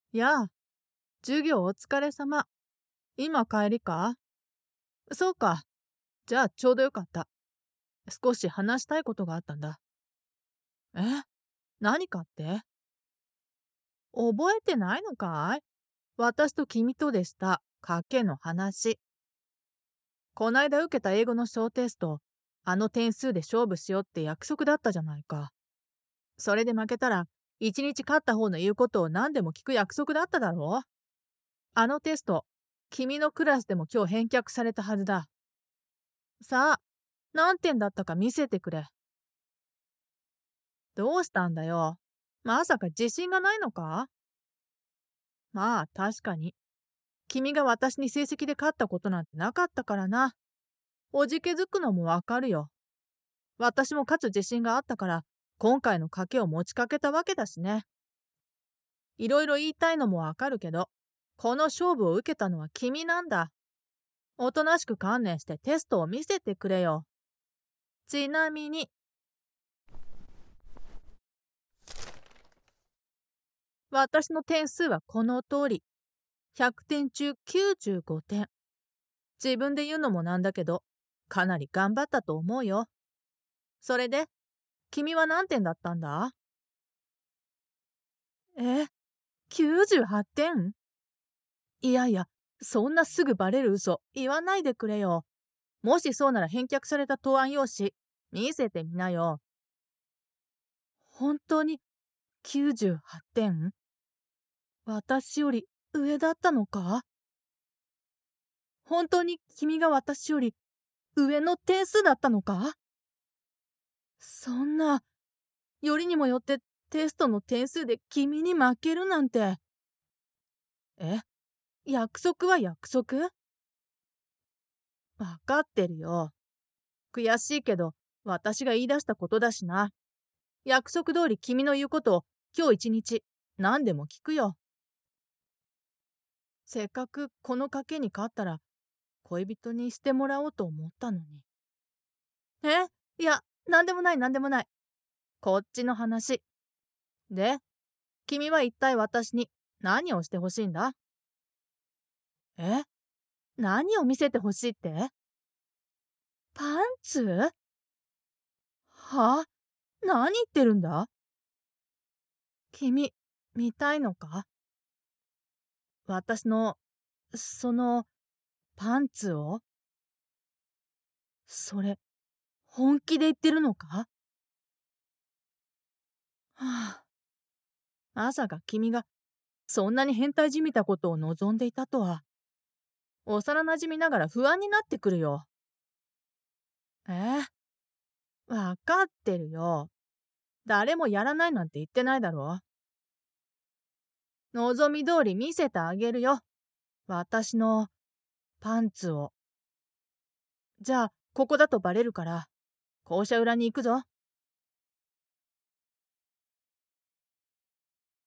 やあ、授業お疲れ様。今帰りか？そうか。じゃあちょうどよかった。少し話したいことがあったんだ。え？何かって？覚えてないのかい？私と君とでした。賭けの話。こないだ受けた英語の小テスト、あの点数で勝負しようって約束だったじゃないか。それで負けたら、一日勝った方の言うことを何でも聞く約束だっただろう。あのテスト、君のクラスでも今日返却されたはずだ。さあ、何点だったか見せてくれ。どうしたんだよ。まさか自信がないのか？まあ確かに。君が私に成績で勝ったことなんてなかったからな。おじけづくのもわかるよ。私も勝つ自信があったから、今回の賭けを持ちかけたわけだしね。いろいろ言いたいのもわかるけど、この勝負を受けたのは君なんだ。おとなしく観念してテストを見せてくれよ。ちなみに、私の点数はこの通り。100点中95点。自分で言うのもなんだけど、かなり頑張ったと思うよ。それで、君は何点だったんだ？え、98点？いやいや、そんなすぐバレる嘘言わないでくれよ。もしそうなら返却された答案用紙、見せてみなよ。本当に98点？私より上だったのか？本当に君が私より上の点数だったのか？そんな、よりにもよってテストの点数で君に負けるなんて。え、約束は約束？わかってるよ。悔しいけど、私が言い出したことだしな。約束通り君の言うことを今日一日何でも聞くよ。せっかくこの賭けに勝ったら恋人にしてもらおうと思ったのに。え、いや、なんでもないなんでもない。こっちの話。で、君は一体私に何をしてほしいんだ？え、何を見せてほしいって？パンツ？は？何言ってるんだ？君、見たいのか？私の、その、パンツを？それ、本気で言ってるのか？はあ、まさか君がそんなに変態じみたことを望んでいたとは。幼馴染ながら不安になってくるよ。えわかってるよ。誰もやらないなんて言ってないだろ。望み通り見せてあげるよ。私のパンツを。じゃあ、ここだとバレるから、校舎裏に行くぞ。